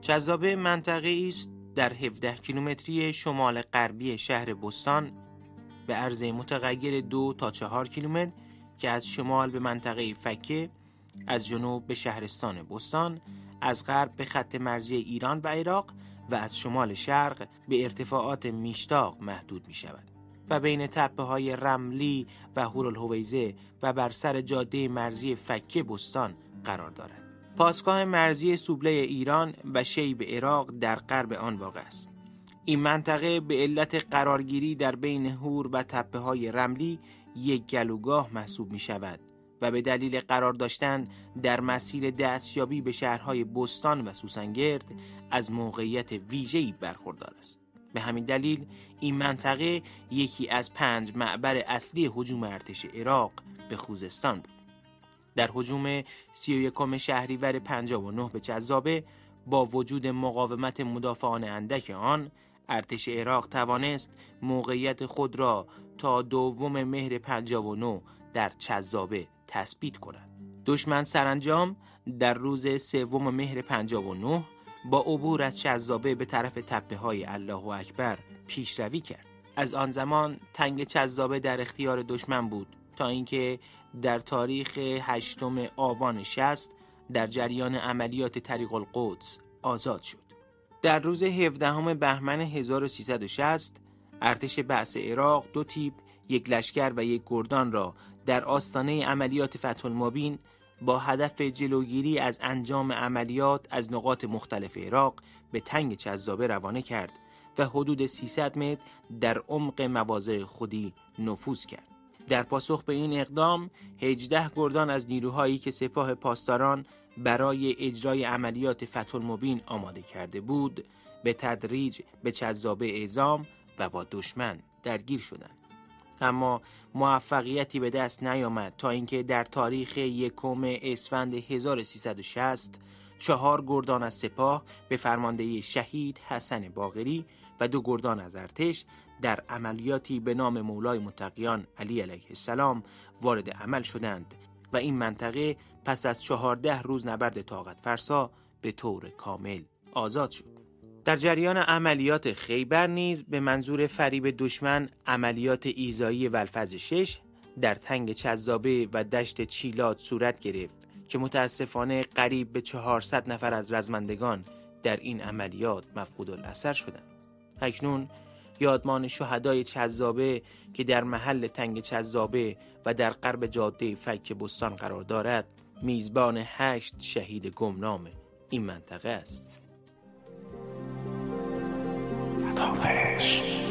چذابه منطقه‌ای است در 17 کیلومتری شمال غربی شهر بستان به عرض متغیر 2 تا 4 کیلومتر که از شمال به منطقه فکه، از جنوب به شهرستان بستان، از غرب به خط مرزی ایران و عراق و از شمال شرق به ارتفاعات میشتاق محدود می شود و بین تپه‌های رملی و هورالهویزه و بر سر جاده مرزی فکه بستان قرار دارد. پاسگاه مرزی سوبله ایران و شیب عراق در غرب آن واقع است. این منطقه به علت قرارگیری در بین هور و تپه‌های رملی یک گلوگاه محسوب می شود و به دلیل قرار داشتن در مسیر دستیابی به شهرهای بستان و سوسنگرد از موقعیت ویژه‌ای برخوردار است. به همین دلیل این منطقه یکی از 5 معبر اصلی هجوم ارتش عراق به خوزستان بود. در هجوم 31 شهریور 59 به چذابه با وجود مقاومت مدافعان اندک آن، ارتش عراق توانست موقعیت خود را تا 2 مهر 59 در چذابه تثبیت کند. دشمن سرانجام در روز 3 مهر 59 با عبور از چذابه به طرف تپه‌های الله اکبر پیشروی کرد. از آن زمان تنگ چذابه در اختیار دشمن بود تا اینکه در تاریخ 8 آبان 60 در جریان عملیات طریق القدس آزاد شد. در روز 17 بهمن 1360 ارتش بعث عراق 2 تیپ، 1 لشکر و 1 گردان را در آستانه عملیات فتح المبین با هدف جلوگیری از انجام عملیات از نقاط مختلف عراق به تنگ چذابه روانه کرد و حدود 300 متر در عمق مواضع خودی نفوذ کرد. در پاسخ به این اقدام 18 گردان از نیروهایی که سپاه پاسداران برای اجرای عملیات فتح المبین آماده کرده بود به تدریج به چذابه اعزام و با دشمن درگیر شدند. اما موفقیتی به دست نیامد تا اینکه در تاریخ 1 اسفند 1360 4 گردان از سپاه به فرماندهی شهید حسن باقری و 2 گردان از ارتش در عملیاتی به نام مولای متقیان علی علیه السلام وارد عمل شدند و این منطقه پس از 14 روز نبرد طاقت فرسا به طور کامل آزاد شد. در جریان عملیات خیبر نیز به منظور فریب دشمن عملیات ایذایی ولفظ 6 در تنگ چذابه و دشت چیلات صورت گرفت که متاسفانه قریب به 400 نفر از رزمندگان در این عملیات مفقود الاثر شدند. اکنون یادمان شهدای چذابه که در محل تنگ چذابه و در غرب جاده فک بستان قرار دارد میزبان 8 شهید گمنام این منطقه است. خداحافظ.